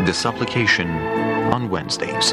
the supplication on Wednesdays.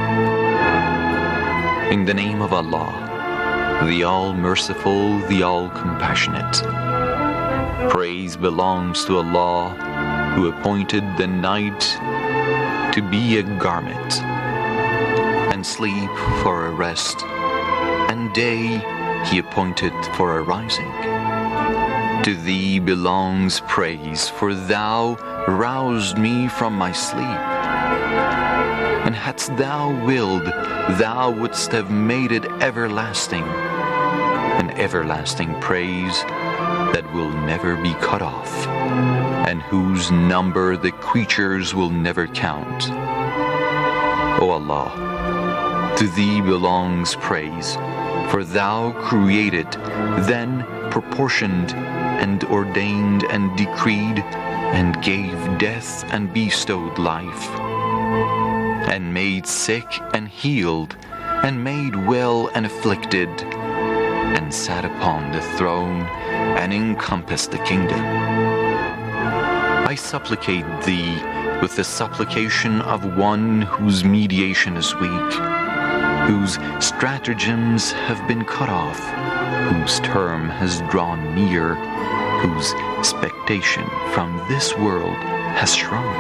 In the name of Allah, the All-Merciful, the All-Compassionate. Praise belongs to Allah, who appointed the night to be a garment, and sleep for a rest, and day He appointed for a rising. To Thee belongs praise, for Thou roused me from my sleep. And hadst Thou willed, Thou wouldst have made it everlasting, an everlasting praise that will never be cut off, and whose number the creatures will never count. O Allah, to Thee belongs praise, for Thou created, then proportioned, and ordained and decreed, and gave death and bestowed life, and made sick and healed, and made well and afflicted, and sat upon the throne, and encompassed the kingdom. I supplicate Thee with the supplication of one whose mediation is weak, whose stratagems have been cut off, whose term has drawn near, whose expectation from this world has shrunk,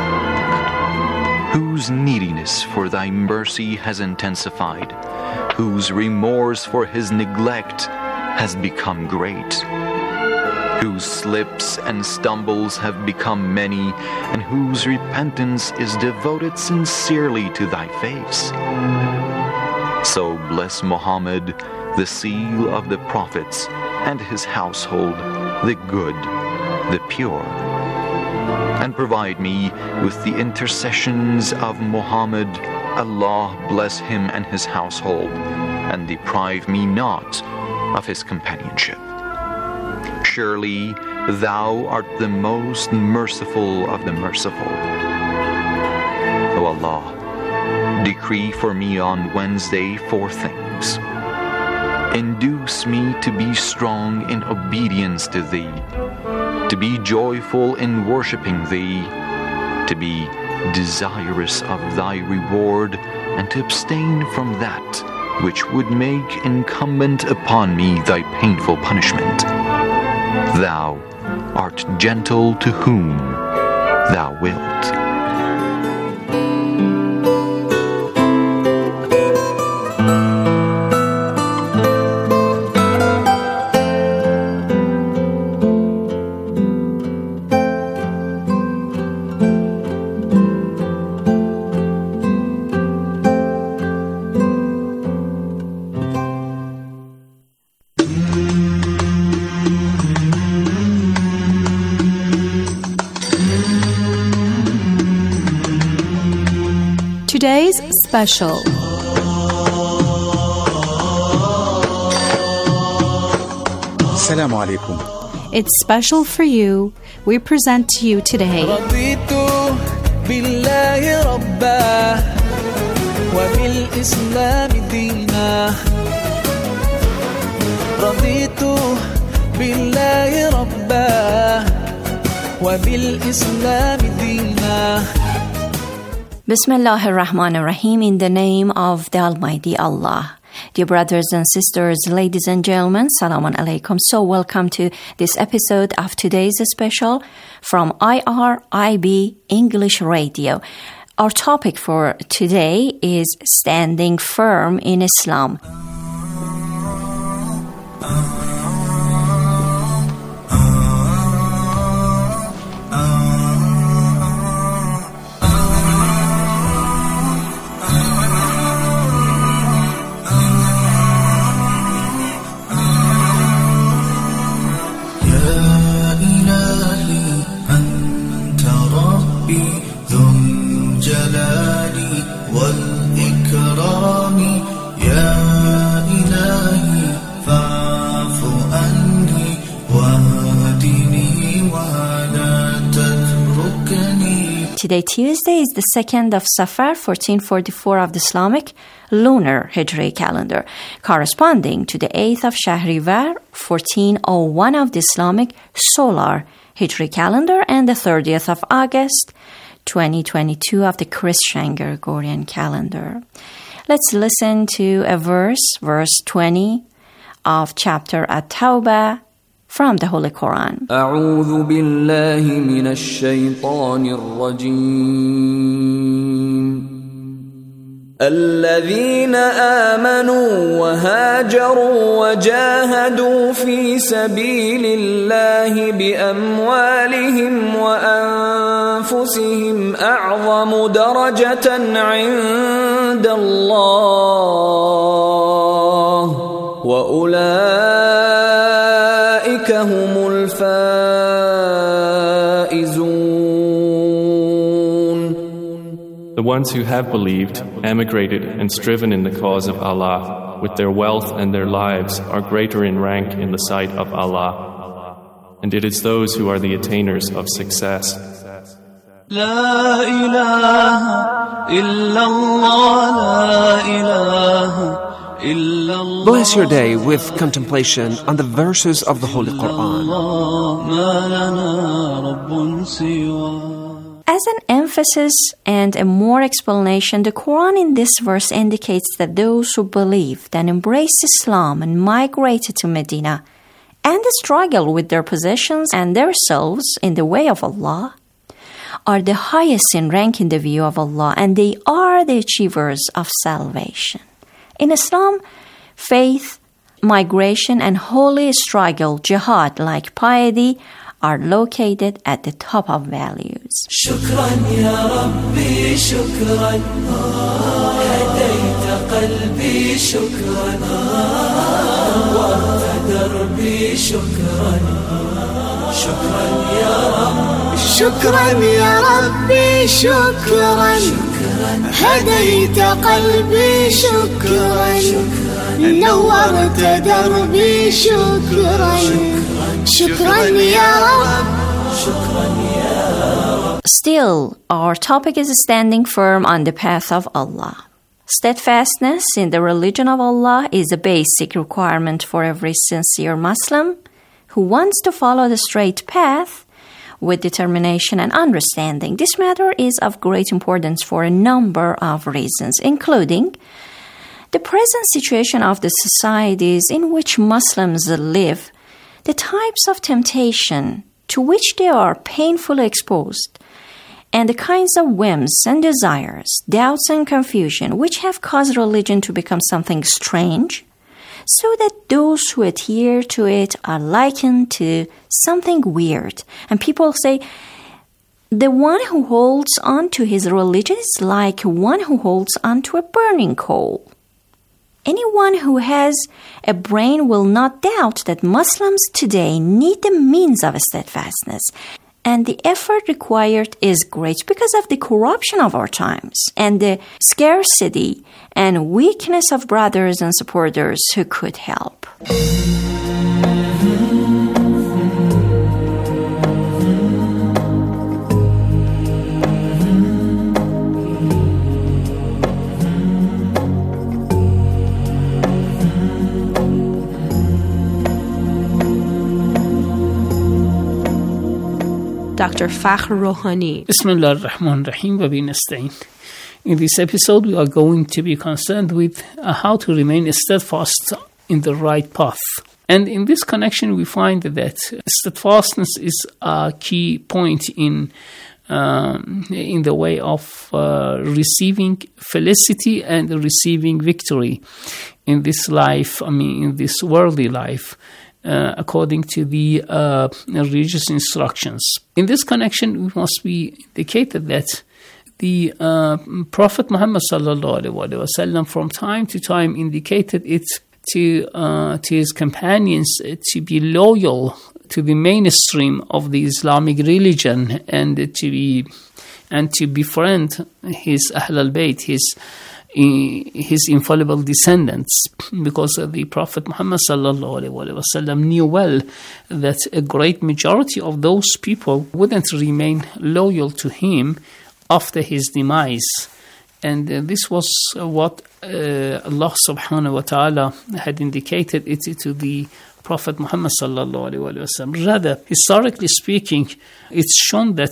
whose neediness for Thy mercy has intensified, whose remorse for his neglect has become great, whose slips and stumbles have become many, and whose repentance is devoted sincerely to Thy face. So bless Muhammad, the seal of the prophets, and his household, the good, the pure. And provide me with the intercessions of Muhammad. Allah bless him and his household, and deprive me not of his companionship. Surely Thou art the most merciful of the merciful. O Allah, decree for me on Wednesday 4 things. Induce me to be strong in obedience to Thee, to be joyful in worshiping Thee, to be desirous of Thy reward, and to abstain from that which would make incumbent upon me Thy painful punishment. Thou art gentle to whom Thou wilt. Today's special. Assalamu alaikum. It's special for you. We present to you today. رضيت بالله ربا وبالإسلام دينا رضيت بالله ربا وبالإسلام دينا. Bismillah ar-Rahman ar-Rahim, in the name of the Almighty Allah. Dear brothers and sisters, ladies and gentlemen, Salaam alaikum. So welcome to this episode of today's special from IRIB English Radio. Our topic for today is standing firm in Islam. Today, Tuesday, is the 2nd of Safar, 1444 of the Islamic lunar Hijri calendar, corresponding to the 8th of Shahrivar, 1401 of the Islamic solar Hijri calendar, and the 30th of August, 2022 of the Christian Gregorian calendar. Let's listen to a verse 20 of chapter At-Tawbah from the Holy Quran. أعوذ بالله من الشيطان الرجيم الذين آمنوا وهاجروا وجاهدوا في سبيل الله بأموالهم وأنفسهم أعظم درجة عند الله وأولئك هم الفائزون. The ones who have believed, emigrated, and striven in the cause of Allah, with their wealth and their lives, are greater in rank in the sight of Allah. And it is those who are the attainers of success. لا إله إلا الله لا إله إلا الله. Bless your day with contemplation on the verses of the Holy Quran. ما لنا رب سواه. As an emphasis and a more explanation, the Quran in this verse indicates that those who believed and embraced Islam and migrated to Medina and struggle with their possessions and their souls in the way of Allah are the highest in rank in the view of Allah, and they are the achievers of salvation. In Islam, faith, migration, and holy struggle, jihad like piety, are located at the top of values. شكرا يا ربي شكرا هديت قلبي شكرا نورت دربي شكرا شكرا يا رب شكرا يا ربي شكرا هديت قلبي شكرا نورت دربي شكرا شكرا يا رب شكرا يا رب. Still, our topic is standing firm on the path of Allah. Steadfastness in the religion of Allah is a basic requirement for every sincere Muslim who wants to follow the straight path with determination and understanding. This matter is of great importance for a number of reasons, including the present situation of the societies in which Muslims live, the types of temptation to which they are painfully exposed, and the kinds of whims and desires, doubts and confusion which have caused religion to become something strange, so that those who adhere to it are likened to something weird. And people say, the one who holds on to his religion is like one who holds on to a burning coal. Anyone who has a brain will not doubt that Muslims today need the means of steadfastness, and the effort required is great because of the corruption of our times and the scarcity and weakness of brothers and supporters who could help. Dr. Fakhr Rouhani. Bismillah ar-Rahman ar-Rahim wa bihi nasta'in. In this episode, we are going to be concerned with how to remain steadfast in the right path. And in this connection, we find that steadfastness is a key point in the way of receiving felicity and receiving victory in this life, in this worldly life, according to the religious instructions. In this connection, we must be indicated that the Prophet Muhammad ﷺ from time to time indicated it to his companions to be loyal to the mainstream of the Islamic religion and to befriend his Ahl al-Bayt, his infallible descendants, because the Prophet Muhammad ﷺ knew well that a great majority of those people wouldn't remain loyal to him after his demise. And this was what Allah subhanahu wa ta'ala had indicated it to the Prophet Muhammad ﷺ. Rather, historically speaking, it's shown that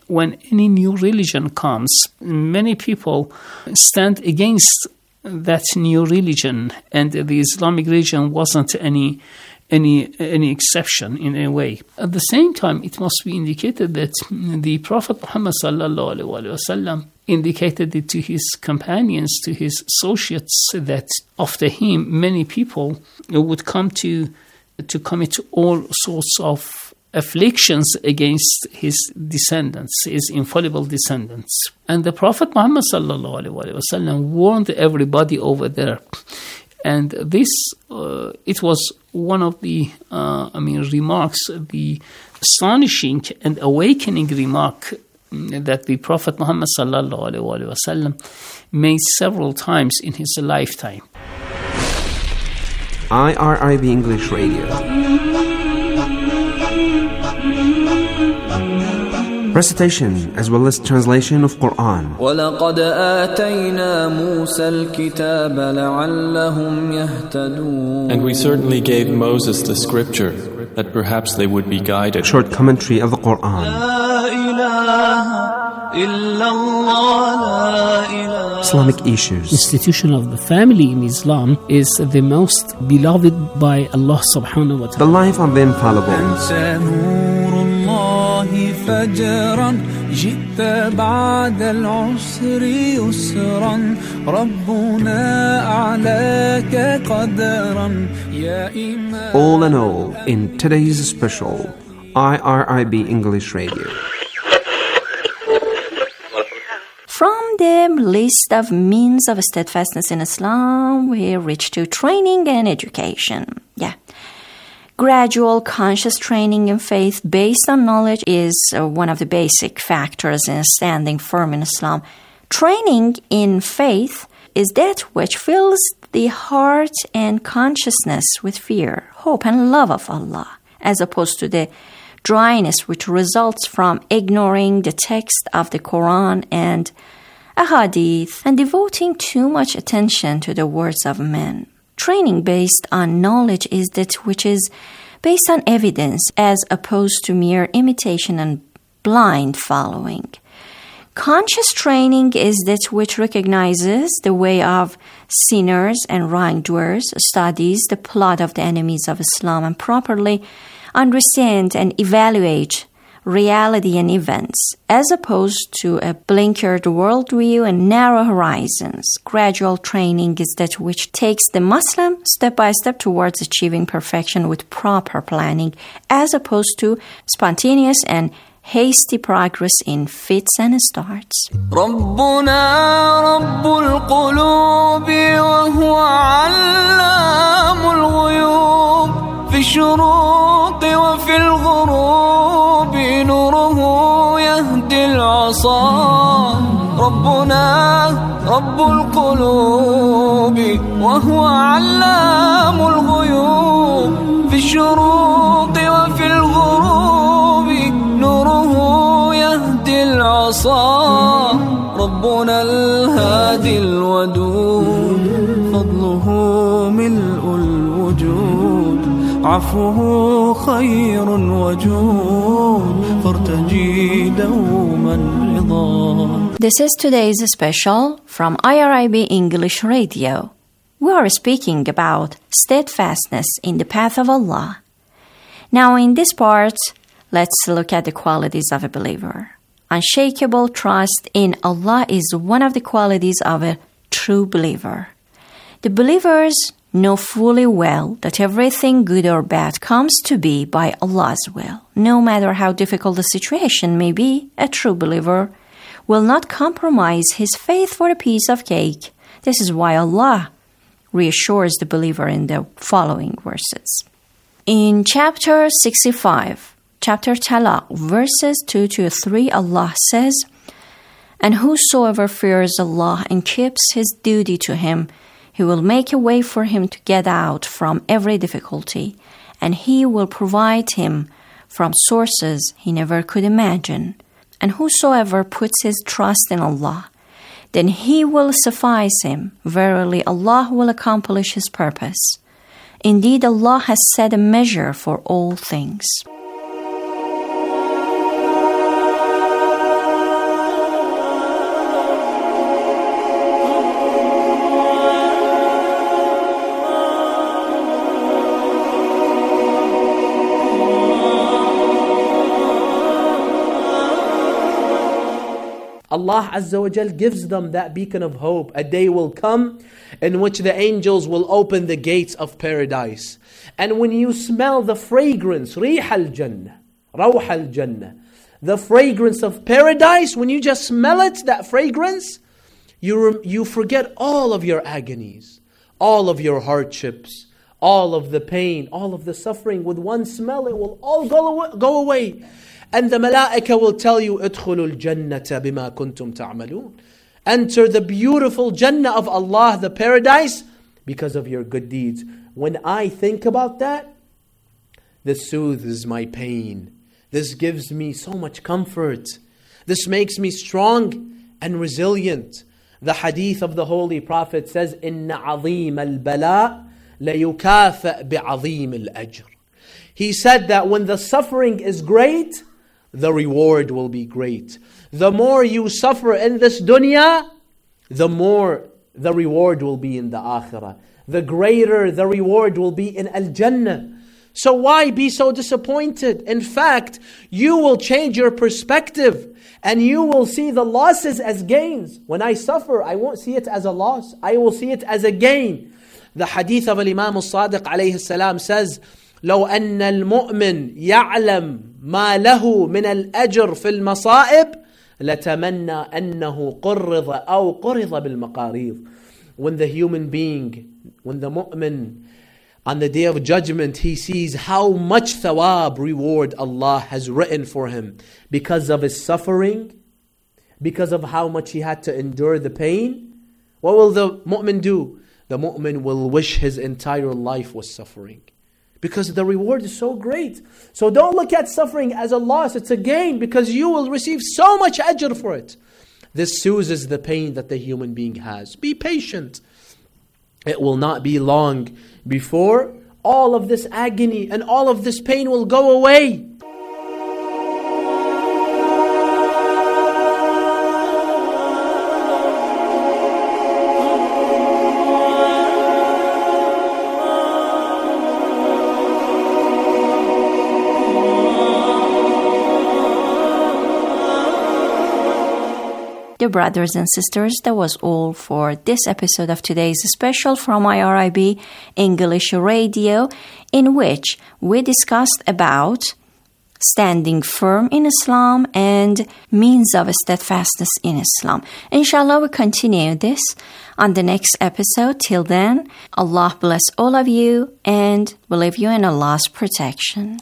when any new religion comes, many people stand against that new religion, and the Islamic religion wasn't any exception in any way. At the same time, it must be indicated that the Prophet Muhammad sallallahu alaihi wasallam indicated it to his companions, to his associates, that after him, many people would come to commit all sorts of afflictions against his descendants, his infallible descendants. And the Prophet Muhammad sallallahu alaihi wasallam warned everybody over there. And this, it was one of the, remarks, the astonishing and awakening remark that the Prophet Muhammad sallallahu alaihi wasallam made several times in his lifetime. IRIB English Radio. Recitation as well as translation of Quran. وَلَقَدْ آتَيْنَا مُوسَى الْكِتَابَ لَعَلَّهُمْ يَهْتَدُونَ. And we certainly gave Moses the scripture, that perhaps they would be guided. Short commentary of the Quran. لا إله إلا الله لا إله. Islamic issues. Institution of the family in Islam is the most beloved by Allah subhanahu wa ta'ala. The life of the infallible. أنت نور الله فجرا جئت بعد العسر يسرا ربنا أعلاك قدرا يا إمام. All in all, in today's special IRIB English Radio. From the list of means of steadfastness in Islam, we reach to training and education. Gradual conscious training in faith based on knowledge is one of the basic factors in standing firm in Islam. Training in faith is that which fills the heart and consciousness with fear, hope, and love of Allah, as opposed to the dryness which results from ignoring the text of the Quran and Ahadith and devoting too much attention to the words of men. Training based on knowledge is that which is based on evidence as opposed to mere imitation and blind following. Conscious training is that which recognizes the way of sinners and wrongdoers, studies the plot of the enemies of Islam, and properly understand and evaluate reality and events, as opposed to a blinkered worldview and narrow horizons. Gradual training is that which takes the Muslim step by step towards achieving perfection with proper planning, as opposed to spontaneous and hasty progress in fits and starts. ربنا رب القلوب وهو علام الغيوب في الشروق وفي الغروب نوره يهدي العصا ربنا رب القلوب وهو علام الغيوب في الشروق وفي الغروب نوره يهدي العصا ربنا الهادي الودود فضله ملء الوجود عفوه خير وجود فارتجي دوما رضا. This is today's special from IRIB English Radio. We are speaking about steadfastness in the path of Allah. Now in this part, let's look at the qualities of a believer. Unshakable trust in Allah is one of the qualities of a true believer. The believers know fully well that everything good or bad comes to be by Allah's will. No matter how difficult the situation may be, a true believer will not compromise his faith for a piece of cake. This is why Allah reassures the believer in the following verses. In chapter 65, chapter Talaq, verses 2 to 3, Allah says, "And whosoever fears Allah and keeps his duty to him, He will make a way for him to get out from every difficulty, and He will provide him from sources he never could imagine. And whosoever puts his trust in Allah, then He will suffice him. Verily, Allah will accomplish His purpose. Indeed, Allah has set a measure for all things." Allah Azza wa Jal gives them that beacon of hope. A day will come in which the angels will open the gates of paradise. And when you smell the fragrance, Rih al-Jannah, Rawh al-Jannah, the fragrance of paradise, when you just smell it, that fragrance, you forget all of your agonies, all of your hardships, all of the pain, all of the suffering. With one smell, it will all go away. And the malaika will tell you, ادخلوا الجنة بما كنتم تعملون. Enter the beautiful Jannah of Allah, the paradise, because of your good deeds. When I think about that, this soothes my pain. This gives me so much comfort. This makes me strong and resilient. The hadith of the Holy Prophet says, إِنَّ عَظِيمَ الْبَلَاءِ لَيُكَافَأْ بِعَظِيمِ الْأَجْرِ. He said that when the suffering is great, the reward will be great. The more you suffer in this dunya, the more the reward will be in the akhirah. The greater the reward will be in Al-Jannah. So why be so disappointed? In fact, you will change your perspective and you will see the losses as gains. When I suffer, I won't see it as a loss. I will see it as a gain. The hadith of Imam al-Sadiq alayhi salam says, لو أن المؤمن يعلم ما له من الأجر في المصائب لتمنى أنه قرض أو قرض بالمقاريض. When the human being, when the mu'min, on the day of judgment, he sees how much thawab, reward Allah has written for him because of his suffering, because of how much he had to endure the pain. What will the mu'min do? The mu'min will wish his entire life was suffering, because the reward is so great. So don't look at suffering as a loss, it's a gain, because you will receive so much ajr for it. This soothes the pain that the human being has. Be patient. It will not be long before all of this agony and all of this pain will go away. Dear brothers and sisters, that was all for this episode of today's special from IRIB English Radio, in which we discussed about standing firm in Islam and means of steadfastness in Islam. Inshallah, we continue this on the next episode. Till then, Allah bless all of you and we leave you in Allah's protection.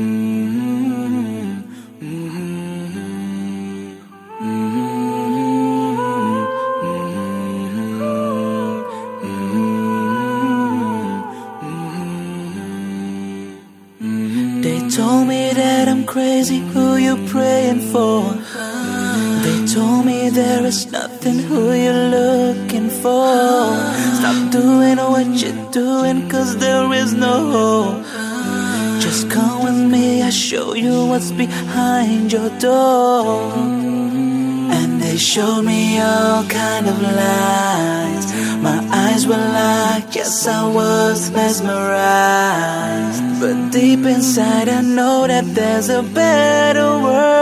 Told me that I'm crazy, who you praying for? They told me there is nothing, who you're looking for. Stop doing what you're doing, cause there is no hope. Just come with me, I'll show you what's behind your door. And they showed me all kind of lies. My eyes were locked, yes I was mesmerized. But deep inside I know that there's a better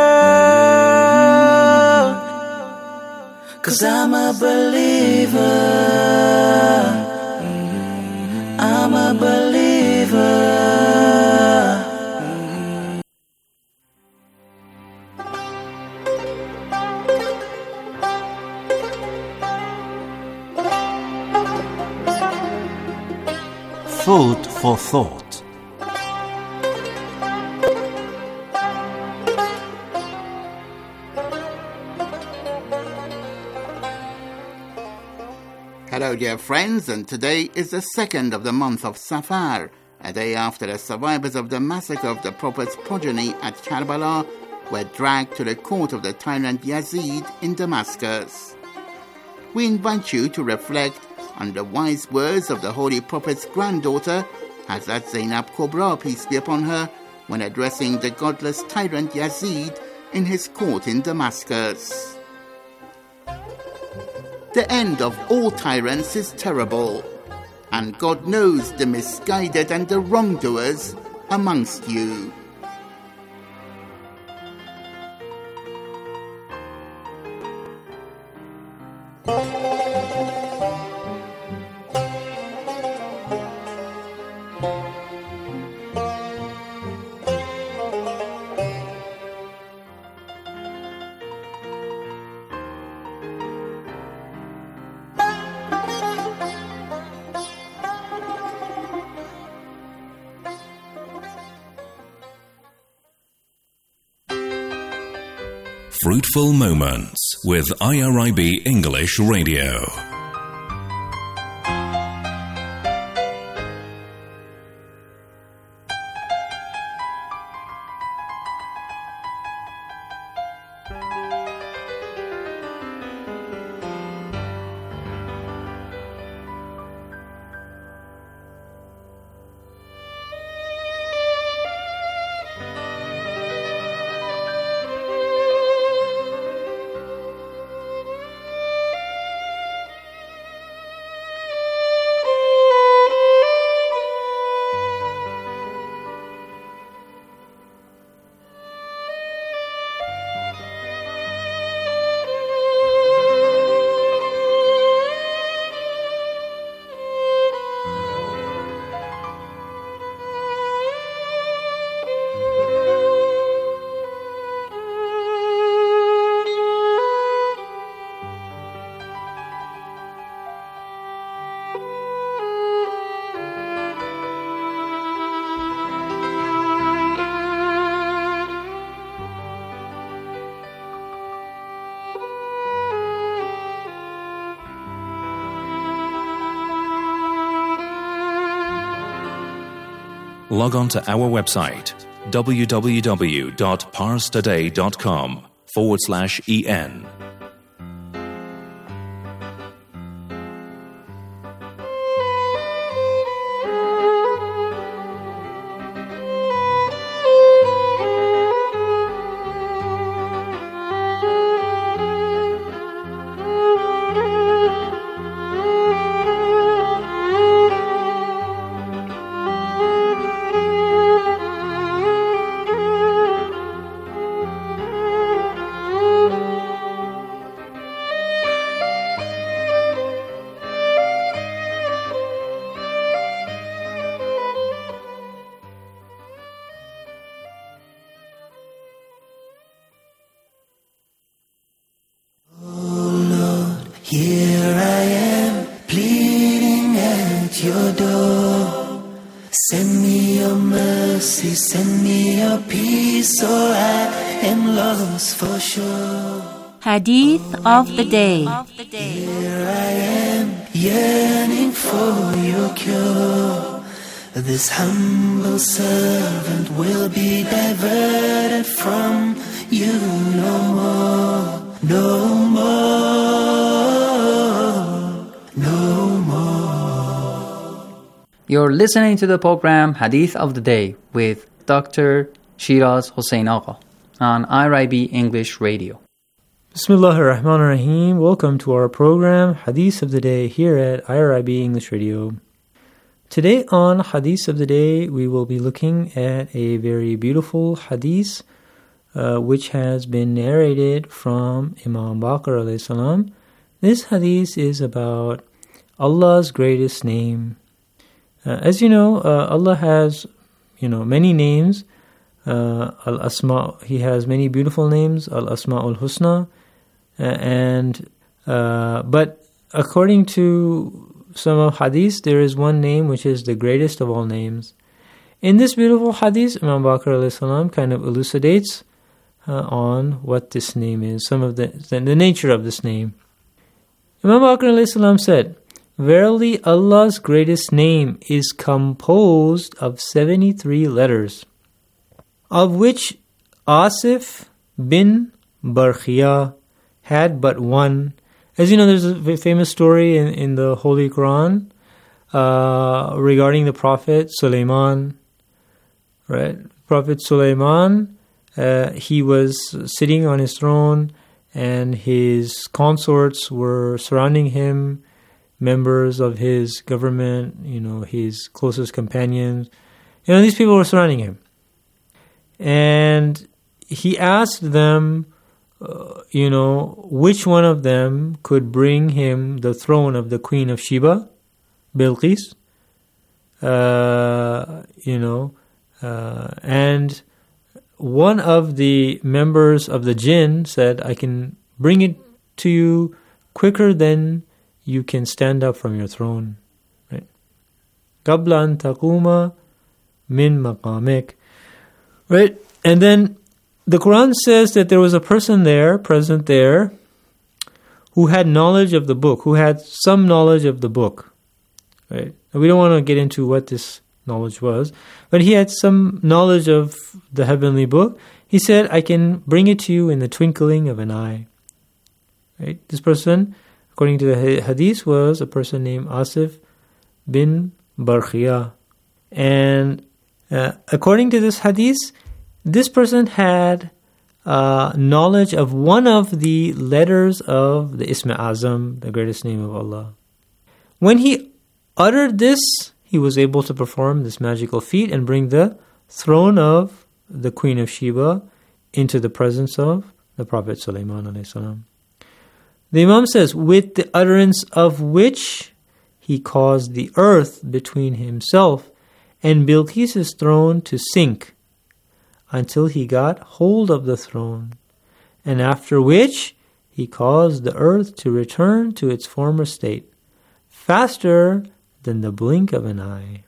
world. Cause I'm a believer. I'm a believer. Food for thought. Hello dear friends, and today is the 2nd of the month of Safar, a day after the survivors of the massacre of the Prophet's progeny at Karbala were dragged to the court of the tyrant Yazid in Damascus. We invite you to reflect on the wise words of the Holy Prophet's granddaughter, Hazrat Zainab Kubra, peace be upon her, when addressing the godless tyrant Yazid in his court in Damascus. The end of all tyrants is terrible, and God knows the misguided and the wrongdoers amongst you. Fruitful Moments with IRIB English Radio. Log on to our website www.parstoday.com/en. Here I am, pleading at your door. Send me your mercy, send me your peace, or I am lost for sure. Hadith of the Day. Here I am, yearning for your cure. This humble servant will be diverted from you no more, no more, no more. You're listening to the program Hadith of the Day with Dr. Shiraz Hossein Agha on IRIB English Radio. Bismillahir Rahmanir Rahim. Welcome to our program Hadith of the Day here at IRIB English Radio. Today on Hadith of the Day, we will be looking at a very beautiful hadith which has been narrated from Imam Baqir alayhi salam. This hadith is about Allah's greatest name. As you know, Allah has, many names. Al-Asma, He has many beautiful names, Al-Asma'ul Husna. But according to some of hadith, there is one name which is the greatest of all names. In this beautiful hadith, Imam Baqir alayhi salam kind of elucidates on what this name is, some of the nature of this name. Imam Baqir alayhi salam said, "Verily Allah's greatest name is composed of 73 letters, of which Asif bin Barkhia had but one." As you know, there's a famous story in the Holy Quran regarding the Prophet Sulaiman. Right? Prophet Sulaiman, he was sitting on his throne and his consorts were surrounding him, members of his government, his closest companions. These people were surrounding him. And he asked them, which one of them could bring him the throne of the Queen of Sheba, Bilqis, and one of the members of the jinn said, "I can bring it to you quicker than you can stand up from your throne." Right? قَبْلَ أَن تَقُومَ مِن مَقَامِكَ. Right? And then the Quran says that there was a person there, present there, who had knowledge of the book, who had some knowledge of the book. Right? We don't want to get into what this knowledge was, but he had some knowledge of the heavenly book. He said, I can bring it to you in the twinkling of an eye. Right? This person, according to the hadith, was a person named Asif bin Barkhia. And according to this hadith, this person had knowledge of one of the letters of the Ism Azam, the greatest name of Allah. When he uttered this, he was able to perform this magical feat and bring the throne of the Queen of Sheba into the presence of the Prophet Sulaiman alayhi salam. The Imam says, with the utterance of which he caused the earth between himself and Bilqis' throne to sink until he got hold of the throne, and after which he caused the earth to return to its former state, faster than the blink of an eye.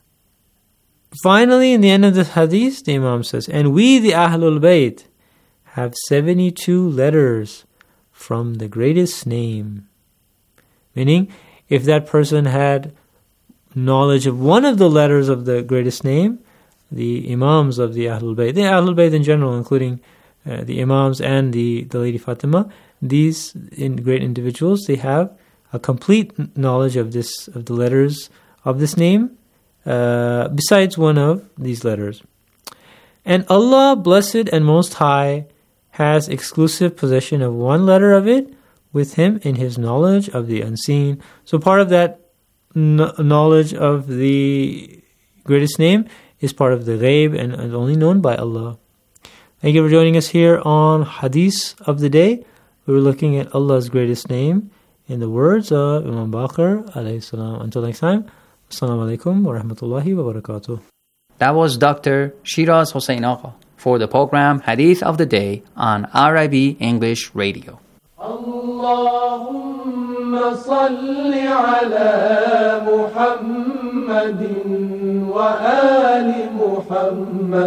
Finally, in the end of the hadith, the Imam says, and we, the Ahlul Bayt, have 72 letters from the greatest name. Meaning, if that person had knowledge of one of the letters of the greatest name, the Imams of the Ahlul Bayt in general, including the Imams and the Lady Fatima, these great individuals, they have a complete knowledge of the letters of this name, besides one of these letters. And Allah, blessed and most high, has exclusive possession of one letter of it with Him in His knowledge of the unseen. So part of that knowledge of the greatest name is part of the ghaib and only known by Allah. Thank you for joining us here on Hadith of the Day. We were looking at Allah's greatest name in the words of Imam Baqir alayhi salam. Until next time, Assalamu alaikum wa rahmatullahi wa barakatuh. That was Dr. Shiraz Hossein Agha for the program Hadith of the Day on RIB English Radio. اللهم صل على محمد وآل محمد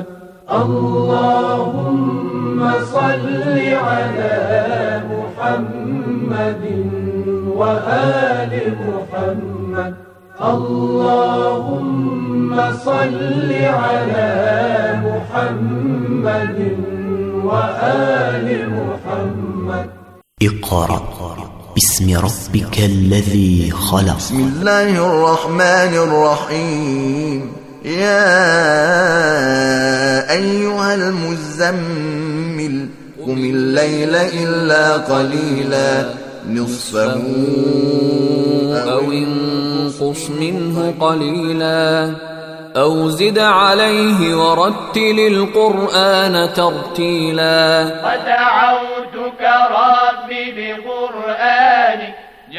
اللهم صل على محمد وآل محمد اللهم صل على محمد وآل محمد اقرأ باسم ربك الذي خلق بسم الله الرحمن الرحيم يا أيها المزمل قم الليل إلا قليلا نصفه أو انقص منه قليلا أو زد عليه ورتل القرآن ترتيلا ودعوتك ربي بقرآنك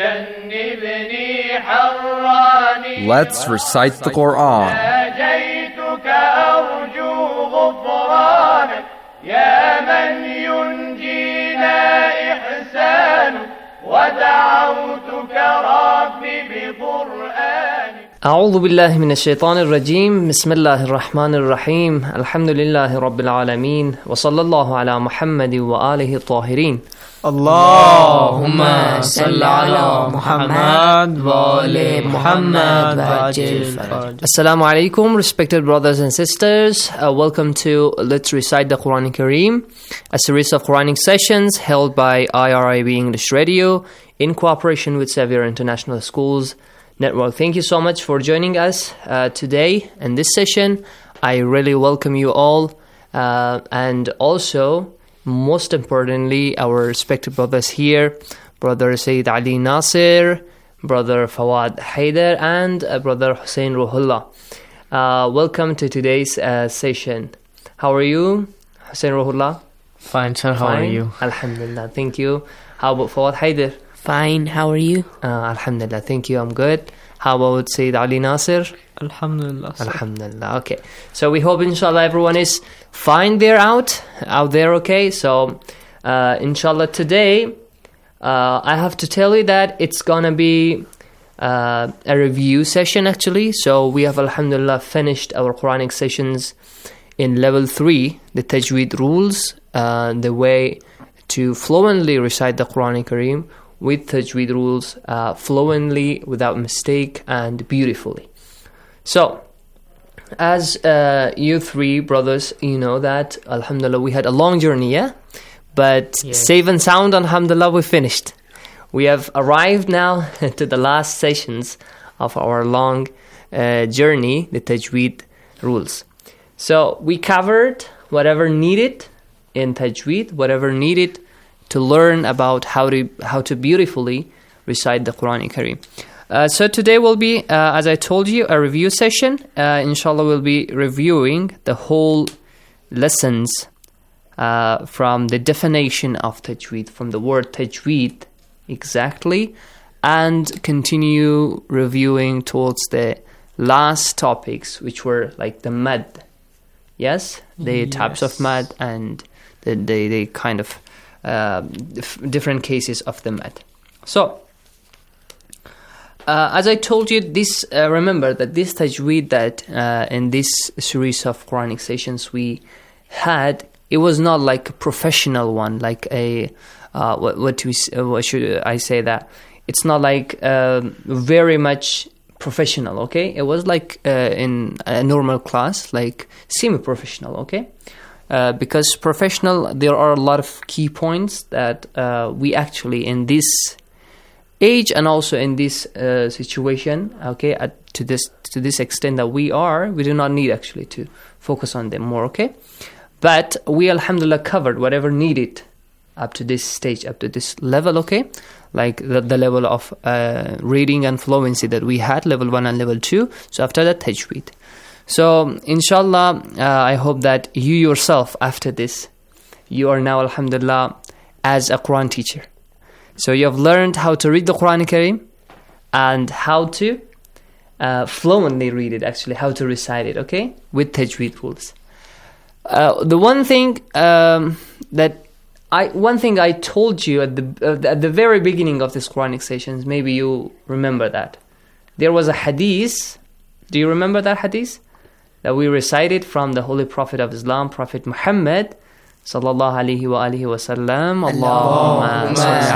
جنبني حراني Let's recite the Quran. ناجيتك أرجو غفرانك يا من ينجينا إحسانك ودعوتك ربي بقرآنك أعوذ بالله من الشيطان الرجيم بسم الله الرحمن الرحيم الحمد لله رب العالمين وصلى الله على محمد وآله الطاهرين اللهم صل على محمد وآل محمد وعجل فرج. Assalamu alaikum, respected brothers and sisters. Welcome to Let's Recite the Quran Kareem, a series of Quranic sessions held by IRIB English Radio in cooperation with Xavier International Schools Network. Thank you so much for joining us today in this session. I really welcome you all, and also, most importantly, our respected brothers here, Brother Sayyid Ali Nasir, Brother Fawad Haider, and Brother Hussein Ruhullah. Welcome to today's session. How are you, Hussein Ruhullah? Fine, sir. How are you? Alhamdulillah, thank you. How about Fawad Haider? Fine, how are you? Alhamdulillah, thank you, I'm good. How about Sayyid Ali Nasir? Alhamdulillah. Sir. Alhamdulillah, okay. So we hope inshallah everyone is fine there out there, okay? So inshallah today, I have to tell you that it's gonna be a review session actually. So we have alhamdulillah finished our Quranic sessions in level 3, the Tajweed rules, the way to fluently recite the Quran Kareem with Tajweed rules, fluently, without mistake, and beautifully. So, as you three brothers, you know that, alhamdulillah, we had a long journey, yeah? But safe and sound, alhamdulillah, we finished. We have arrived now to the last sessions of our long journey, the Tajweed rules. So we covered whatever needed in Tajweed, whatever needed to learn about how to beautifully recite the Quran Kareem. So today will be, as I told you, a review session. Inshallah, we'll be reviewing the whole lessons from the definition of Tajweed, from the word Tajweed exactly, and continue reviewing towards the last topics, which were like the mad. Yes, the types of mad and the kind of different cases of the mad. So, as I told you, this remember that this Tajweed that in this series of Quranic sessions we had, it was not like a professional one, like a what should I say that? It's not like very much professional, okay? It was like in a normal class, like semi-professional, okay? Because professional, there are a lot of key points that we actually in this age and also in this situation, okay, to this extent that we do not need actually to focus on them more, okay? But we alhamdulillah covered whatever needed up to this stage, up to this level, okay? Like the level of reading and fluency that we had, level 1 and level 2. So after that, Tajweed. So inshallah, I hope that you yourself, after this, you are now alhamdulillah as a Quran teacher. So you have learned how to read the Quran Kareem and how to fluently read it, actually, how to recite it, okay? With Tajweed rules. The one thing one thing I told you at the very beginning of this Quranic sessions, maybe you remember that. There was a hadith. Do you remember that hadith? That we recited from the Holy Prophet of Islam, Prophet Muhammad, sallallahu alaihi wa alihi wa sallam. Allahumma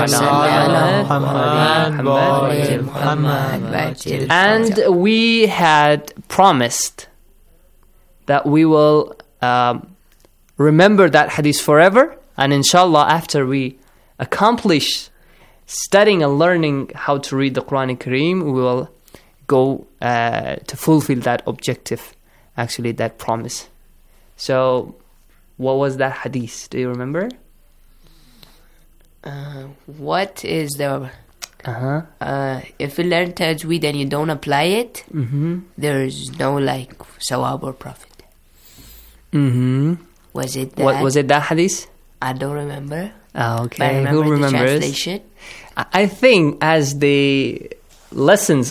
salli ala Muhammad. And we had promised that we will remember that hadith forever. And inshallah, after we accomplish studying and learning how to read the Quran Kareem, we will go to fulfill that objective, actually that promise. So, what was that hadith? Do you remember? What is the... if you learn Tajweed and you don't apply it, there's no like sawab or profit. Was it that? What was it, that hadith? I don't remember. Oh, okay. But I remember Who remembers? The translation. I think as the lessons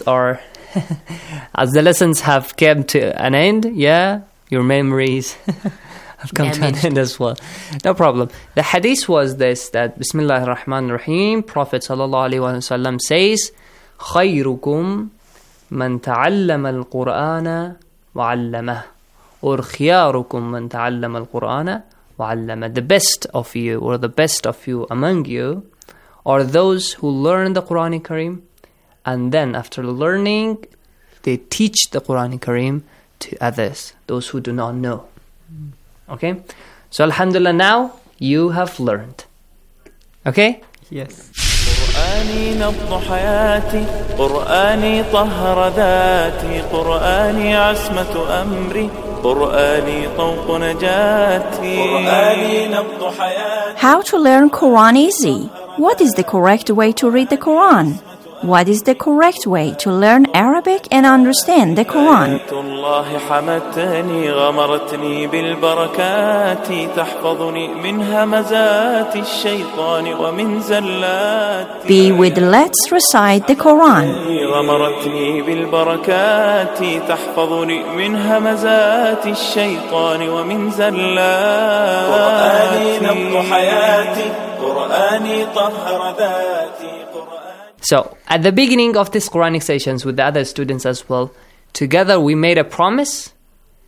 have come to an end, yeah, your memories have come to an end as well. No problem. The hadith was this, that Bismillahir Rahmanir Rahim, Prophet sallallahu alaihi wasallam says, خيركم من تعلم القرآن وعلمه, or خياركم من تعلم القرآن. The best of you, or the best of you among you, are those who learn the Quran Kareem, and then after learning, they teach the Quran Kareem to others, those who do not know. Okay? So alhamdulillah, now you have learned. Okay? Yes. قرآني نبض حياتي قرآني طهر ذاتي قرآني عصمة أمري قرآني طوق نجاتي قرآني نبض حياتي. How to learn Quran easy? What is the correct way to read the Quran? What is the correct way to learn Arabic and understand the Quran? الله حمتني غمرتني بالبركات تحفظني من همزات الشيطان ومن زلات. Be with Let's Recite the Quran. غمرتني بالبركات تحفظني من همزات الشيطان ومن زلات. قرآني نبض حياتي قرآني طهر ذاتي. So, at the beginning of this Quranic sessions with the other students as well, together we made a promise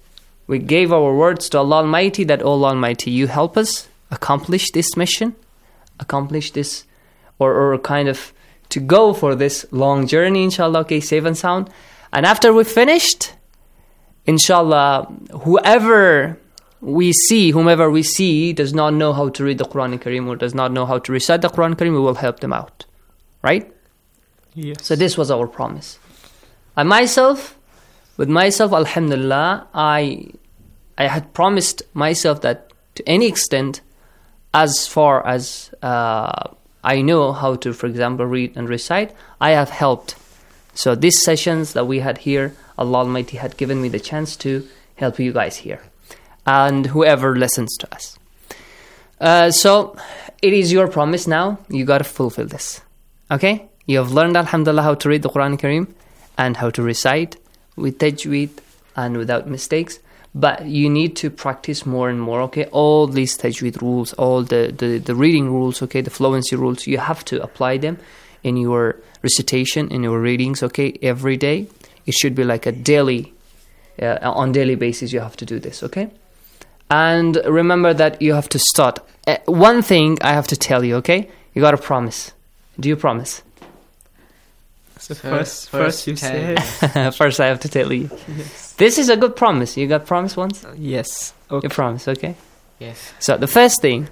We gave our words to Allah Almighty that, Allah Almighty, you help us accomplish this mission, accomplish this, or kind of to go for this long journey, inshallah, okay, safe and sound. And after we finished, inshallah, whomever we see does not know how to read the Quran Kareem or does not know how to recite the Quran Kareem, we will help them out. Right? Yes. So this was our promise. And with myself, alhamdulillah, I had promised myself that to any extent, as far as I know how to, for example, read and recite, I have helped. So these sessions that we had here, Allah Almighty had given me the chance to help you guys here. And whoever listens to us. So it is your promise now. You got to fulfill this. Okay? You have learned, alhamdulillah, how to read the Quran Kareem and how to recite with tajweed and without mistakes. But you need to practice more and more, okay? All these tajweed rules, all the reading rules, okay? The fluency rules, you have to apply them in your recitation, in your readings, okay? Every day. It should be like a daily, on daily basis you have to do this, okay? And remember that you have to start. One thing I have to tell you, okay? You got to promise. Do you promise? So first you say. First I have to tell you. Yes. This is a good promise. You got promise once? Yes. Okay. You promise, okay? Yes. So the first thing,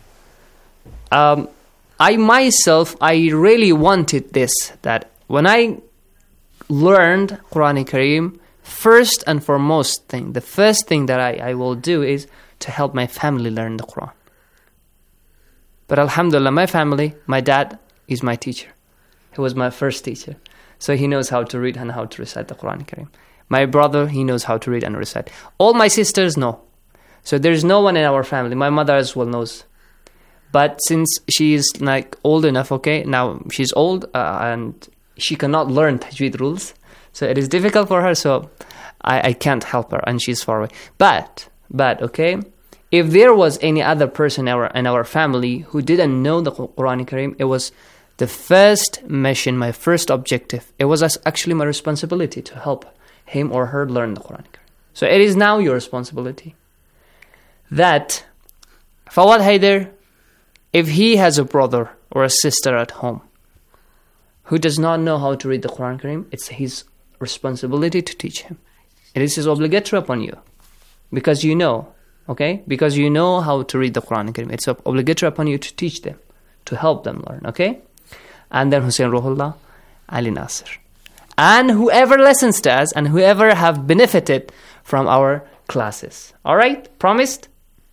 I really wanted this, that when I learned Quran Kareem, first and foremost thing, the first thing that I will do is to help my family learn the Quran. But alhamdulillah, my family, my dad is my teacher. He was my first teacher. So he knows how to read and how to recite the Quran Kareem. My brother, he knows how to read and recite. All my sisters know. So there's no one in our family. My mother as well knows. But since she is like old enough, okay, now she's old and she cannot learn tajweed rules. So it is difficult for her, so I can't help her and she's far away. But okay, if there was any other person in our family who didn't know the Quran Kareem, it was the first mission, my first objective. It was actually my responsibility to help him or her learn the Quran Kareem. So it is now your responsibility that Fawad Haider, if he has a brother or a sister at home who does not know how to read the Quran Kareem, it's his responsibility to teach him. It is his obligatory upon you. Because you know, okay? Because you know how to read the Quran Kareem. It's obligatory upon you to teach them, to help them learn, okay? And then Hussein Ruhullah, Ali Nasir. And whoever listens to us and whoever have benefited from our classes. All right? Promised?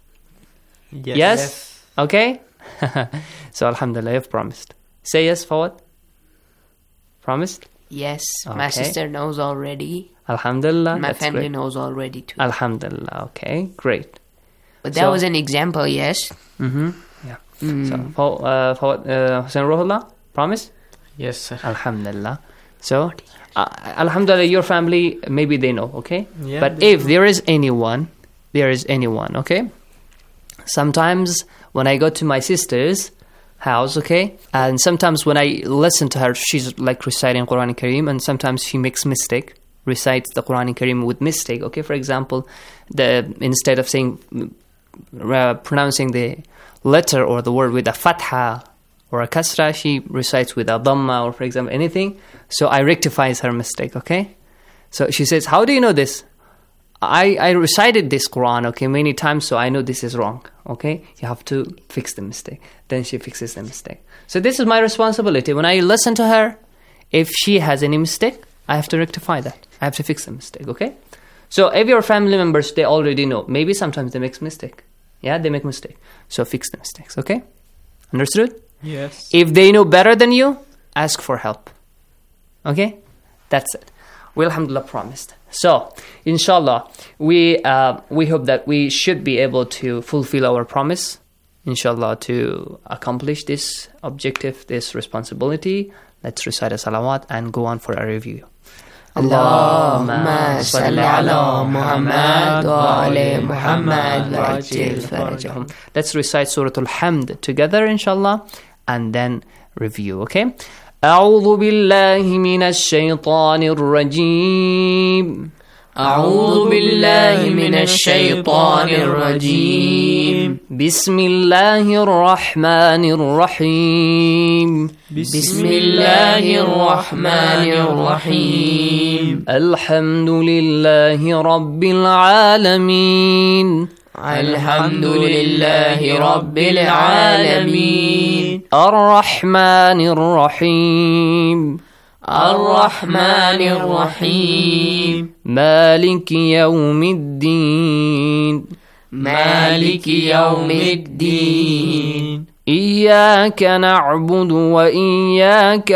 Yes? Okay? So alhamdulillah, you've promised. Say yes, Fawad. Promised? Yes, Okay. my sister knows already. Alhamdulillah. My that's family great. knows already too. Alhamdulillah. Okay, great. But that was an example, yes. Mm-hmm. Yeah. So, Fawad, Hussein Ruhullah, promise? Yes, sir. Alhamdulillah. So, alhamdulillah, your family, maybe they know, okay? Yeah, But they if there is anyone, okay? Sometimes when I go to my sister's house, okay? And sometimes when I listen to her, she's like reciting Quran Kareem, and sometimes she makes mistake, recites the Quran Kareem with mistake, okay? For example, instead of saying, pronouncing the letter or the word with a fatha or a kasra, she recites with a dhamma or, for example, anything. So I rectifies her mistake, okay? So she says, how do you know this? I recited this Quran, okay, many times, so I know this is wrong, okay? You have to fix the mistake. Then she fixes the mistake. So this is my responsibility. When I listen to her, if she has any mistake, I have to rectify that. I have to fix the mistake, okay? So if your family members, they already know. Maybe sometimes they make mistake. Yeah, they make mistake. So fix the mistakes, okay? Understood? Yes. If they know better than you, ask for help. Okay? That's it. We alhamdulillah promised. So, inshallah, we hope that we should be able to fulfill our promise, inshallah, to accomplish this objective, this responsibility. Let's recite a salawat and go on for a review. Allahumma salli ala Muhammad wa ali Muhammad wa ajil farajahum. Let's recite Surah Al-Hamd together, inshallah, and then review, okay? أعوذ بالله من الشيطان الرجيم أعوذ بالله من الشيطان الرجيم. بسم الله الرحمن الرحيم. بسم الله الرحمن الرحيم. الحمد لله رب العالمين. الحمد لله رب العالمين. الرحمن الرحيم. الرحمن الرحيم. مالك يوم الدين. مالك يوم الدين. إياك نعبد وإياك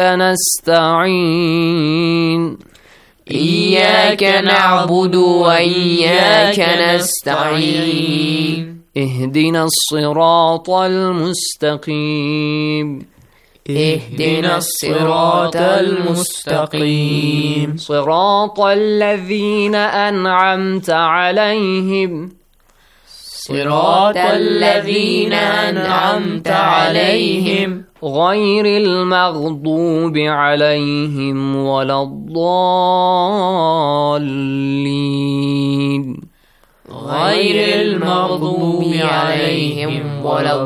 نستعين. إياك نعبد وإياك نستعين. اهدنا الصراط المستقيم. اهدنا الصراط المستقيم. صراط الذين أنعمت عليهم. صراط الذين أنعمت عليهم غير المغضوب عليهم ولا الضالين. غير المغضوب عليهم ولا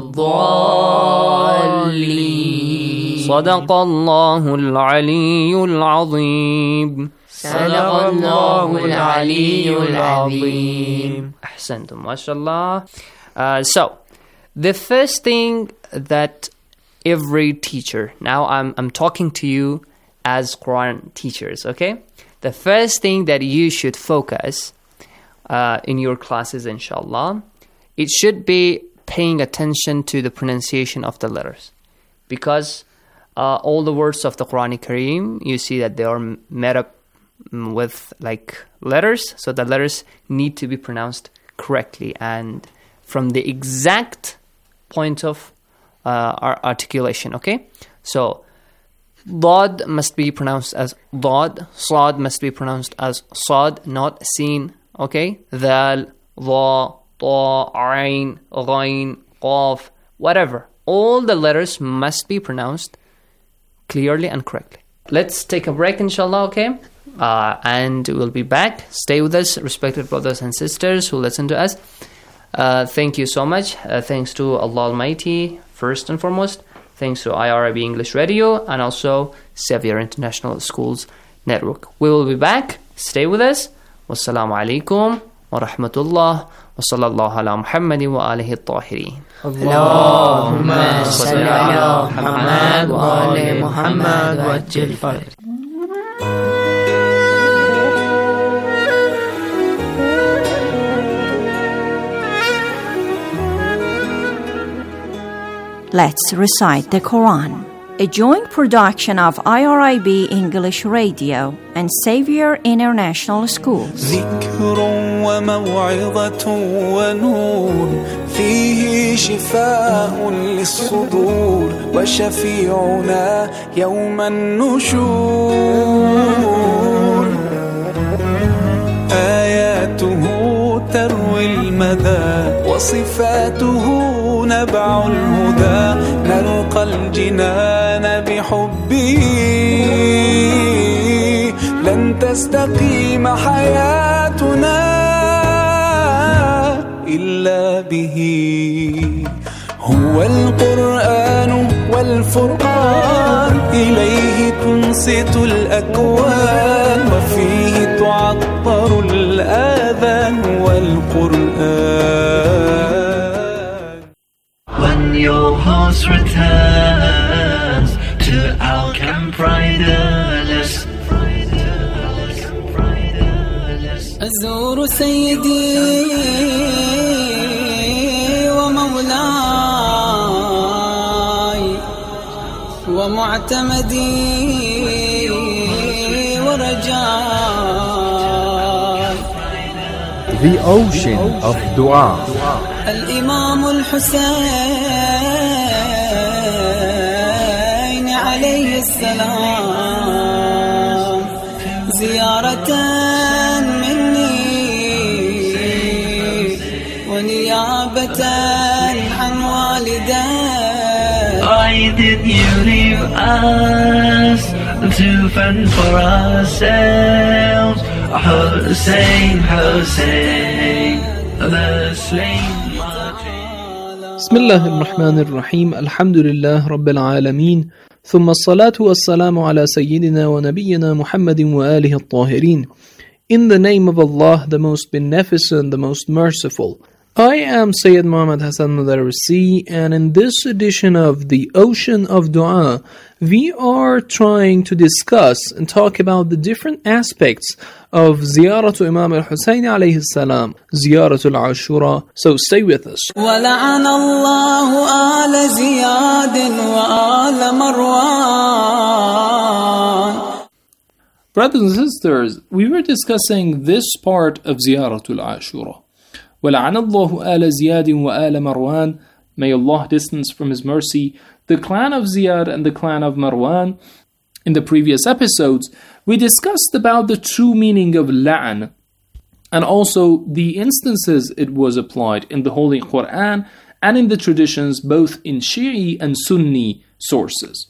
الضالين. صدق الله العلي العظيم. صدق الله العلي العظيم. أحسنتم ما شاء الله. So the first thing that every teacher, now I'm talking to you as Quran teachers, okay? The first thing that you should focus in your classes, inshallah, it should be paying attention to the pronunciation of the letters, because all the words of the Quran Kareem, you see that they are made up with like letters, so the letters need to be pronounced correctly and from the exact point of articulation, okay? So Dad must be pronounced as Dad, Sad must be pronounced as Sad, not Seen, okay? Dal, Dha, Ta, Ain, Ghain, Qaf, whatever. All the letters must be pronounced clearly and correctly. Let's take a break, inshallah, okay? And we'll be back. Stay with us, respected brothers and sisters who listen to us. Thank you so much. Thanks to Allah Almighty, first and foremost. Thanks to IRIB English Radio and also Xavier International Schools Network. We will be back. Stay with us. Wassalamu alaikum wa rahmatullah wa sallallahu ala Muhammadin wa alihi at-tahirin. Allahumma salli ala Muhammad wa ali Muhammad wa ajil fadl. Let's recite the Quran. A joint production of IRIB English Radio and Xavier International Schools. ذكر وموعظة ونور فيه شفاء للصدور وشفيعنا يوم النشور آياته تروي المدى وصفاته نبع الهدى نلقى الجنان بحبه لن تستقيم حياتنا إلا به هو القرآن والفرقان إليه تنصت الأكوان وفيه تعطر الآذان والقرآن. When your horse returns to our camp riderless, أزور سيدي ومولاي ومعتمدي ورجاي The ocean of dua. الإمام الحسين عليه السلام زيارة مني ونيابة عن والدي. Why did you leave us to fend for ourselves? Hussein, Hussein, the slain. بسم الله الرحمن الرحيم الحمد لله رب العالمين ثم الصلاة والسلام على سيدنا ونبينا محمد وآله الطاهرين. In the name of Allah, the most beneficent, the most merciful. I am Sayyid Muhammad Hassan Mudarrisi, and in this edition of the Ocean of Dua, we are trying to discuss and talk about the different aspects of Ziyaratu Imam al-Hussein alayhi salam, Ziyaratul Ashura. So stay with us. ولعن الله آل زياد وآل مروان. Brothers and sisters, we were discussing this part of Ziyaratul Ashura. وَلَعَنَ اللَّهُ آلَ زِيَادٍ وَآلَ مَرْوَانٍ. May Allah distance from His mercy the clan of Ziyad and the clan of Marwan. In the previous episodes, we discussed about the true meaning of la'an and also the instances it was applied in the Holy Quran and in the traditions both in Shi'i and Sunni sources.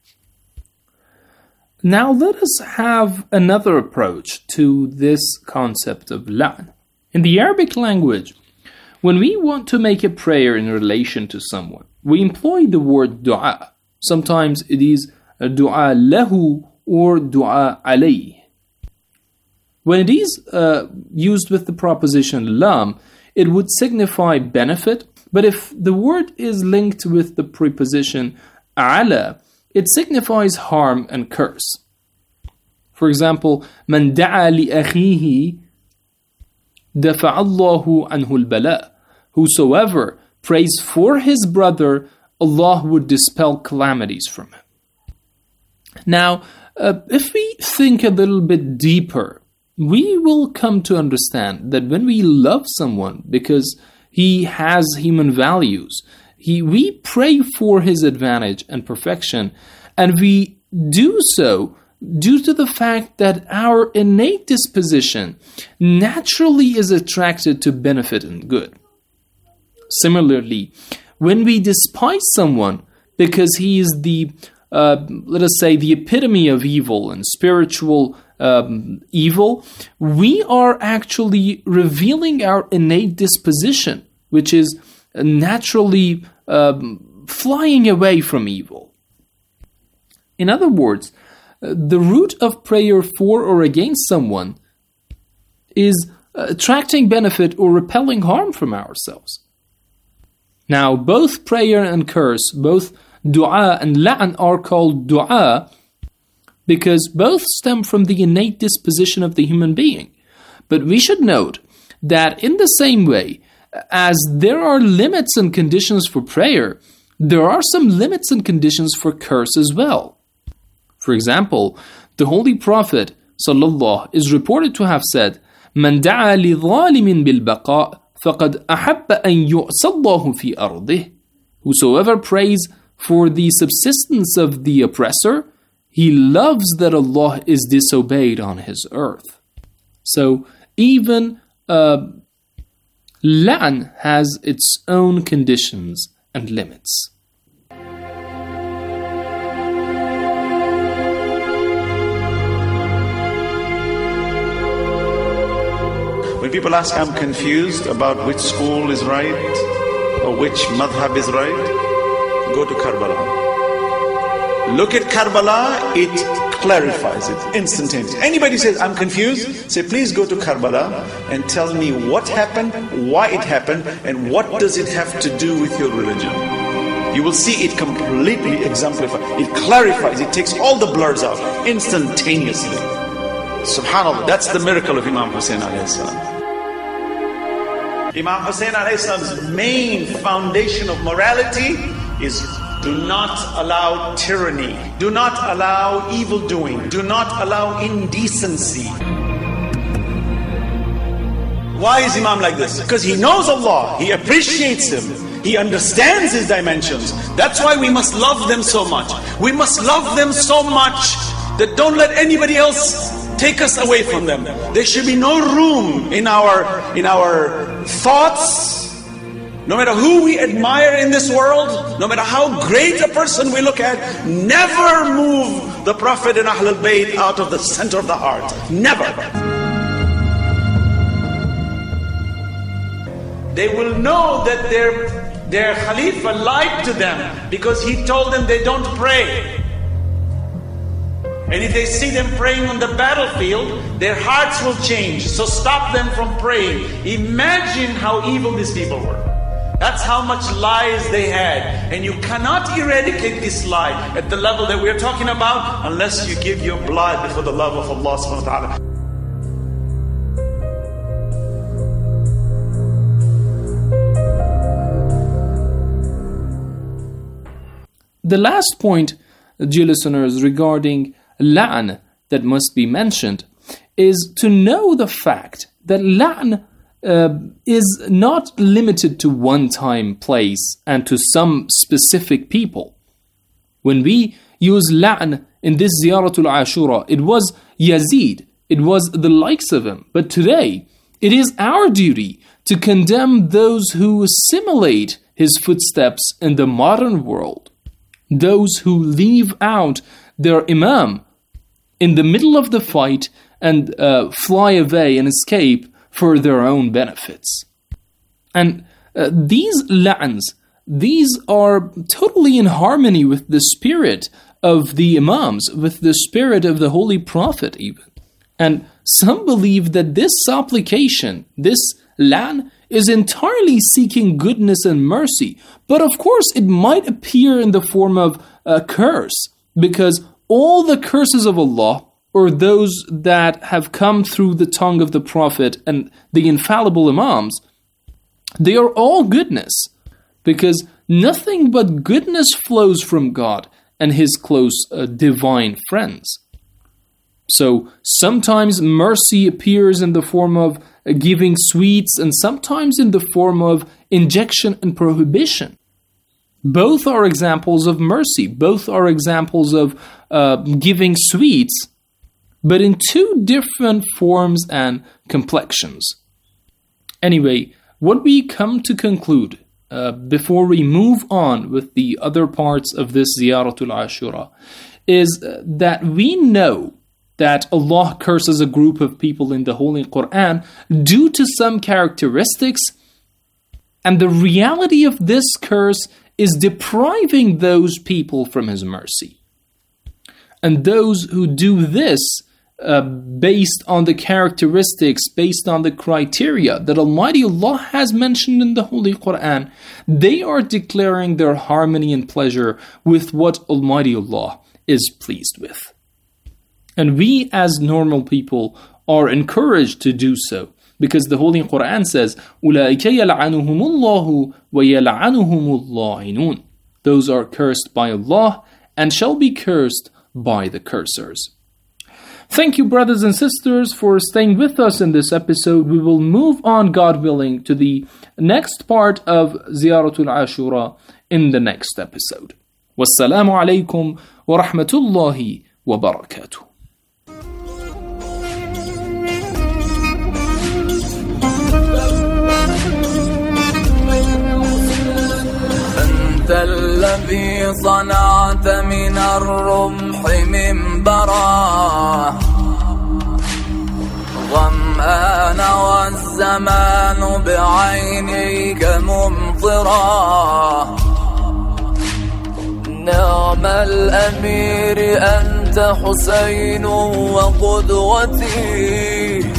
Now let us have another approach to this concept of la'an. In the Arabic language, when we want to make a prayer in relation to someone, we employ the word dua. Sometimes it is dua lahu or dua alayh. When it is used with the preposition lam, it would signify benefit, but if the word is linked with the preposition ala, it signifies harm and curse. For example, man da'a li akhihi دَفَعَ اللَّهُ عَنْهُ الْبَلَاءِ. Whosoever prays for his brother, Allah would dispel calamities from him. Now, if we think a little bit deeper, we will come to understand that when we love someone because he has human values, we pray for his advantage and perfection, and we do so due to the fact that our innate disposition naturally is attracted to benefit and good. Similarly, when we despise someone because he is the, let us say, the epitome of evil and spiritual evil, we are actually revealing our innate disposition, which is naturally flying away from evil. In other words, the root of prayer for or against someone is attracting benefit or repelling harm from ourselves. Now, both prayer and curse, both dua and la'an are called dua because both stem from the innate disposition of the human being. But we should note that in the same way as there are limits and conditions for prayer, there are some limits and conditions for curse as well. For example, the Holy Prophet sallallahu is reported to have said, "Man da'a li zalimin bil baqa' faqad ahabba an yu'sa Allahu fi ardih." Whosoever prays for the subsistence of the oppressor, he loves that Allah is disobeyed on His earth. So even la'an has its own conditions and limits. When people ask, I'm confused about which school is right or which madhab is right, go to Karbala. Look at Karbala, it clarifies it instantaneously. Anybody says, I'm confused, say, please go to Karbala and tell me what happened, why it happened, and what does it have to do with your religion. You will see it completely exemplified. It clarifies, it takes all the blurs out instantaneously. Subhanallah, that's the miracle of Imam Hussein alayhi salam. Imam Hussein alayhi salam's main foundation of morality is do not allow tyranny, do not allow evil doing, do not allow indecency. Why is Imam like this? Because he knows Allah, he appreciates Him, he understands His dimensions. That's why we must love them so much. We must love them so much that don't let anybody else take us away from them. There should be no room in our thoughts. No matter who we admire in this world, no matter how great a person we look at, never move the Prophet and Ahlul Bayt out of the center of the heart. Never. they will know that their Khalifa lied to them because he told them they don't pray. And if they see them praying on the battlefield, their hearts will change. So stop them from praying. Imagine how evil these people were. That's how much lies they had. And you cannot eradicate this lie at the level that we're talking about unless you give your blood for the love of Allah subhanahu wa ta'ala. The last point, dear listeners, regarding La'n that must be mentioned is to know the fact that La'n is not limited to one time, place, and to some specific people. When we use La'n in this Ziyaratul Ashura, it was Yazid, it was the likes of him. But today, it is our duty to condemn those who assimilate his footsteps in the modern world. Those who leave out their Imam in the middle of the fight and fly away and escape for their own benefits. And these la'ans, these are totally in harmony with the spirit of the Imams, with the spirit of the Holy Prophet even. And some believe that this supplication, this la'an, is entirely seeking goodness and mercy. But of course, it might appear in the form of a curse, because all the curses of Allah, or those that have come through the tongue of the Prophet and the infallible Imams, they are all goodness, because nothing but goodness flows from God and His close divine friends. So sometimes mercy appears in the form of giving sweets, and sometimes in the form of injection and prohibition. Both are examples of mercy. Both are examples of giving sweets, but in two different forms and complexions. Anyway, what we come to conclude before we move on with the other parts of this Ziyaratul Ashura is that we know that Allah curses a group of people in the Holy Quran due to some characteristics, and the reality of this curse is depriving those people from His mercy. And those who do this based on the characteristics, based on the criteria that Almighty Allah has mentioned in the Holy Quran, they are declaring their harmony and pleasure with what Almighty Allah is pleased with. And we as normal people are encouraged to do so, because the Holy Quran says, أُولَٰئِكَ يَلْعَنُهُمُ اللَّهُ وَيَلْعَنُهُمُ الظَّالِمُونَ. Those are cursed by Allah and shall be cursed by the cursors. Thank you, brothers and sisters, for staying with us in this episode. We will move on, God willing, to the next part of Ziyaratul Ashura in the next episode. Wassalamu alaikum wa rahmatullahi wa barakatuh. الذي صنعت من الرمح منبرا ظمآن والزمان بعينيك ممطرا نعم الأمير أنت حسين وقدوتي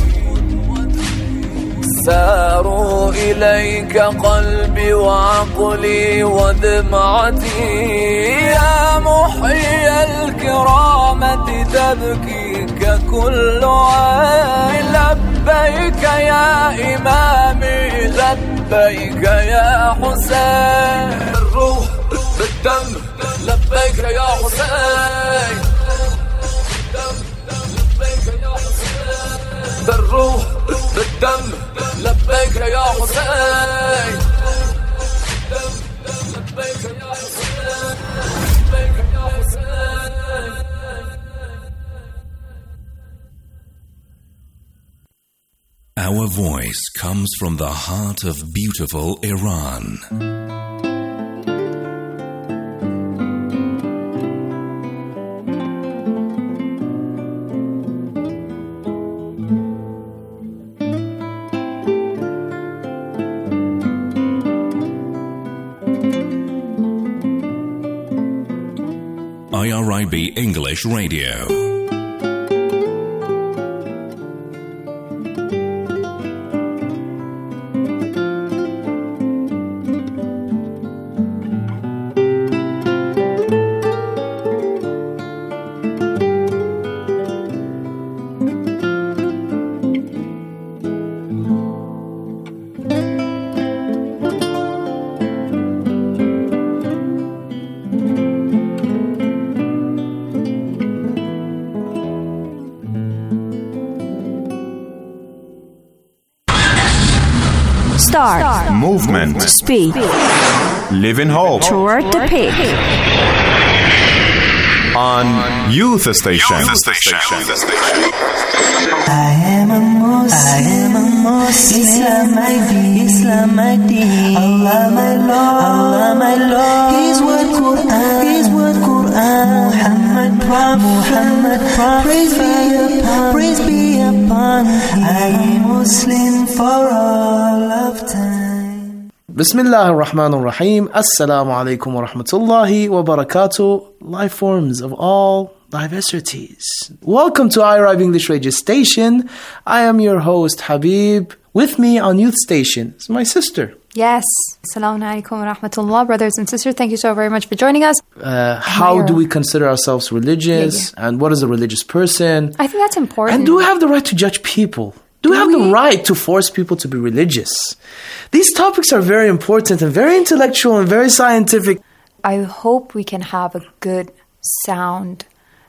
ساروا إليك قلبي وعقلي ودمعتي يا محيي الكرامة تبكيك كل عين لبيك يا إمامي لبيك يا حسين بالروح بالدم لبيك يا حسين لبيك يا حسين بالروح بالدم لبيك يا حسين لبيك يا حسين لبيك يا حسين. Our voice comes from the heart of beautiful Iran. IRIB English Radio. Start. Movement. Speak. Live in hope. Toward the peak. On Youth Station. I am a Muslim. Islam my deen. Allah my Lord. His word Quran. Muhammad Prophet. Praise be upon him. I am Muslim for all of time. Bismillah ar-Rahman ar-Rahim. Assalamu alaikum wa rahmatullahi wa barakatuh. Life forms of all diversities. Welcome to IRIB English Radio Station. I am your host, Habib. With me on Youth Station is my sister. Yes. Assalamu alaikum wa rahmatullah. Brothers and sisters, thank you so very much for joining us. How do we consider ourselves religious? And what is a religious person? I think that's important. And do we have the right to judge people? Do we have the right to force people to be religious? These topics are very important and very intellectual and very scientific. I hope we can have a good, sound,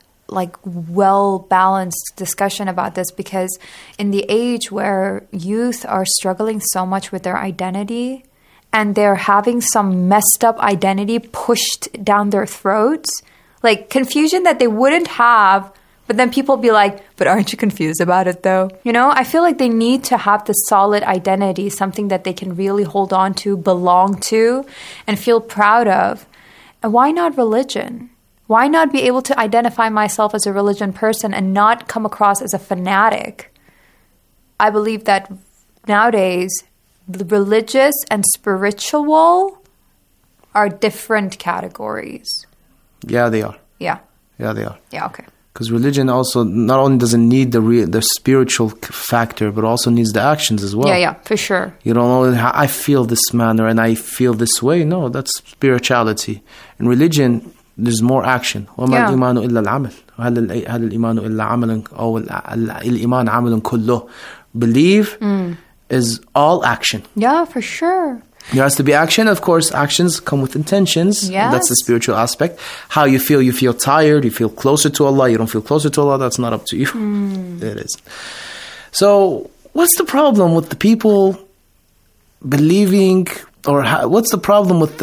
well-balanced discussion about this, because in the age where youth are struggling so much with their identity and they're having some messed up identity pushed down their throats, like confusion that they wouldn't have, but then people be like, but aren't you confused about it though? You know, I feel like they need to have this solid identity, something that they can really hold on to, belong to, and feel proud of. And why not religion? Why not be able to identify myself as a religion person and not come across as a fanatic? I believe that nowadays, the religious and spiritual are different categories. Yeah, they are. Yeah. Yeah, they are. Yeah, okay. Because religion also not only doesn't need the spiritual factor, but also needs the actions as well. Yeah, for sure. You don't only I feel this manner and I feel this way. No, that's spirituality. In religion, there's more action. وما الإيمان إلا العمل. هل الإيمان إلا عمل أو الإيمان عمل كله. Believe is all action. Yeah, for sure. There has to be action. Of course, actions come with intentions. Yes. That's the spiritual aspect. How you feel tired, you feel closer to Allah, you don't feel closer to Allah, that's not up to you. It is. So, what's the problem with the people believing, or what's the problem with